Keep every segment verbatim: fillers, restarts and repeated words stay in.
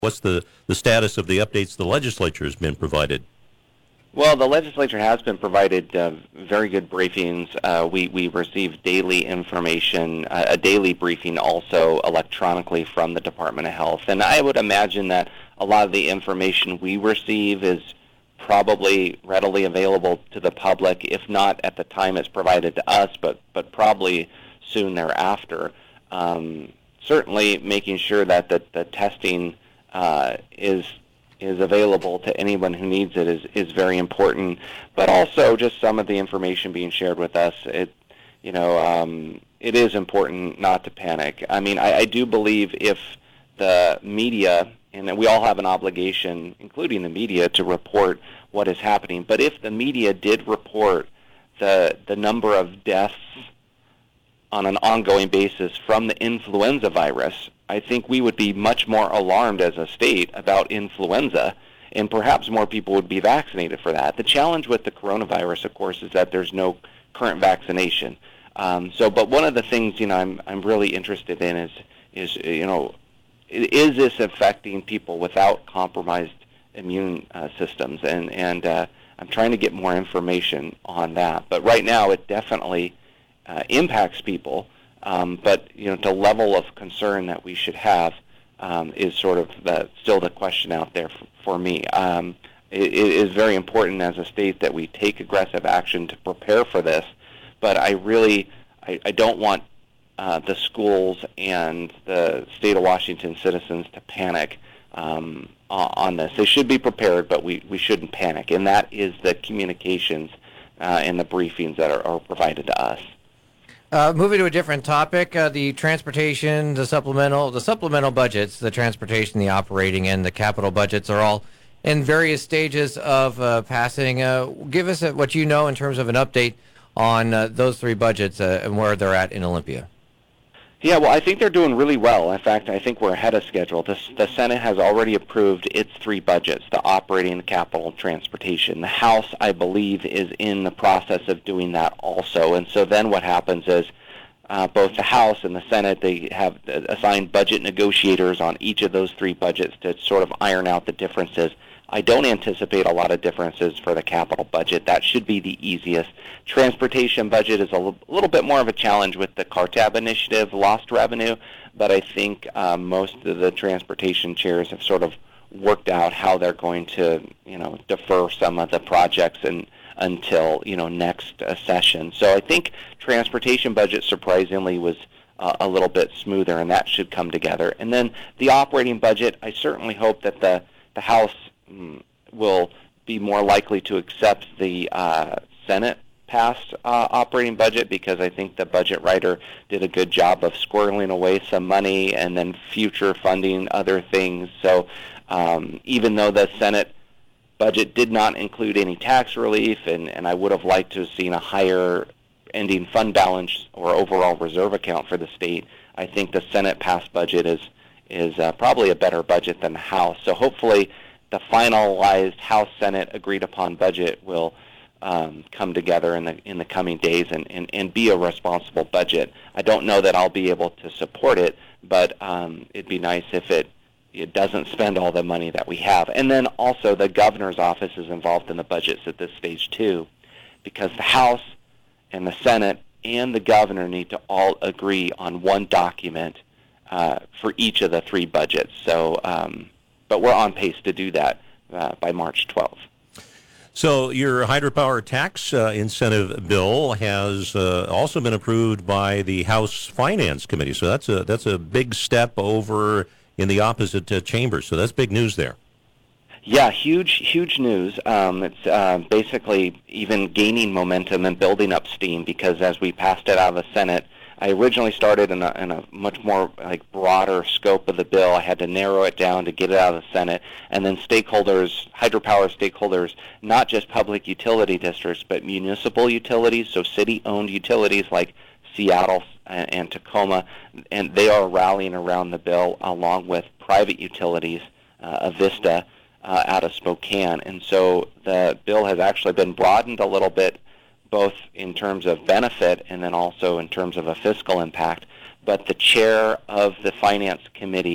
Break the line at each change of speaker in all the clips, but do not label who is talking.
What's the, the status of the updates the legislature has been provided?
Well, the legislature has been provided uh, very good briefings. Uh, we, we receive daily information, uh, a daily briefing also electronically from the Department of Health. And I would imagine that a lot of the information we receive is probably readily available to the public, if not at the time it's provided to us, but, but probably soon thereafter. Um, certainly making sure that the, the testing uh, is is available to anyone who needs it is, is very important, but also just some of the information being shared with us. It, you know, um, it is important not to panic. I mean, I, I do believe if the media, and we all have an obligation, including the media, to report what is happening, but if the media did report the the number of deaths on an ongoing basis from the influenza virus, I think we would be much more alarmed as a state about influenza, and perhaps more people would be vaccinated for that. The challenge with the coronavirus, of course, is that there's no current vaccination. Um, so, but one of the things, you know, I'm I'm really interested in is is you know, is this affecting people without compromised immune uh, systems? And and uh, I'm trying to get more information on that. But right now, it definitely uh, impacts people. Um, but you know, the level of concern that we should have um, is sort of the, still the question out there for, for me. Um, it, it is very important as a state that we take aggressive action to prepare for this. But I really, I, I don't want uh, the schools and the state of Washington citizens to panic um, on this. They should be prepared, but we, we shouldn't panic. And that is the communications uh, and the briefings that are, are provided to us.
Uh, moving to a different topic, uh, the transportation, the supplemental, the supplemental budgets, the transportation, the operating, and the capital budgets are all in various stages of uh, passing. Uh, give us a, what you know in terms of an update on uh, those three budgets uh, and where they're at in Olympia.
Yeah, well, I think they're doing really well. In fact, I think we're ahead of schedule. The, the Senate has already approved its three budgets, the operating, the capital, and transportation. The House, I believe, is in the process of doing that also. And so then what happens is uh, both the House and the Senate, they have assigned budget negotiators on each of those three budgets to sort of iron out the differences. I don't anticipate a lot of differences for the capital budget. That should be the easiest. Transportation budget is a l- little bit more of a challenge with the C A R T A B initiative, lost revenue, but I think uh, most of the transportation chairs have sort of worked out how they're going to, you know, defer some of the projects and until, you know, next uh, session. So I think transportation budget surprisingly was uh, a little bit smoother, and that should come together. And then the operating budget, I certainly hope that the, the House will be more likely to accept the uh, Senate passed uh, operating budget, because I think the budget writer did a good job of squirreling away some money and then future funding other things. So um, even though the Senate budget did not include any tax relief, and, and I would have liked to have seen a higher ending fund balance or overall reserve account for the state, I think the Senate passed budget is, is uh, probably a better budget than the House. So hopefully the finalized House Senate agreed upon budget will um, come together in the in the coming days and, and, and be a responsible budget. I don't know that I'll be able to support it, but um, it'd be nice if it it doesn't spend all the money that we have. And then also the governor's office is involved in the budgets at this stage too, because the House and the Senate and the governor need to all agree on one document uh, for each of the three budgets. So. Um, But we're on pace to do that uh, by March twelfth.
So your hydropower tax uh, incentive bill has uh, also been approved by the House Finance Committee. So that's a that's a big step over in the opposite uh, chamber. So that's big news there.
Yeah, huge, huge news. Um, it's uh, basically even gaining momentum and building up steam, because as we passed it out of the Senate, I originally started in a, in a much more like broader scope of the bill. I had to narrow it down to get it out of the Senate, and then stakeholders, hydropower stakeholders, not just public utility districts, but municipal utilities, so city-owned utilities like Seattle and, and Tacoma, and they are rallying around the bill along with private utilities, uh, Avista, uh, out of Spokane. And so the bill has actually been broadened a little bit, both in terms of benefit and then also in terms of a fiscal impact. But the chair of the Finance Committee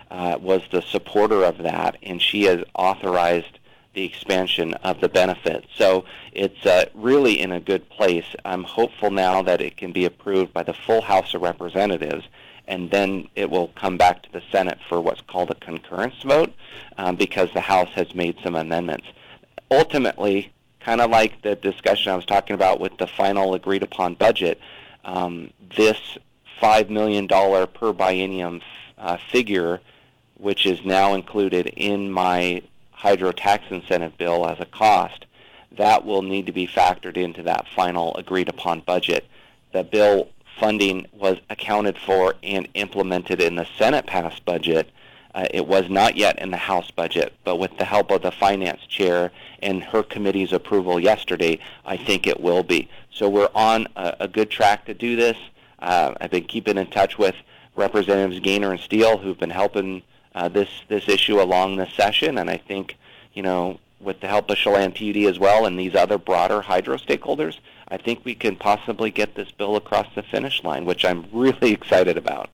uh, was the supporter of that, and she has authorized the expansion of the benefit. So it's uh, really in a good place. I'm hopeful now that it can be approved by the full House of Representatives, and then it will come back to the Senate for what's called a concurrence vote, um, because the House has made some amendments. Ultimately, kind of like the discussion I was talking about with the final agreed-upon budget, um, this five million dollars per biennium uh, figure, which is now included in my hydro tax incentive bill as a cost, that will need to be factored into that final agreed-upon budget. The bill funding was accounted for and implemented in the Senate-passed budget. Uh, it was not yet in the House budget, but with the help of the finance chair and her committee's approval yesterday, I think it will be. So we're on a, a good track to do this. Uh, I've been keeping in touch with Representatives Gaynor and Steele, who've been helping uh, this this issue along this session, and I think, you know, with the help of Chelan P U D as well and these other broader hydro stakeholders, I think we can possibly get this bill across the finish line, which I'm really excited about.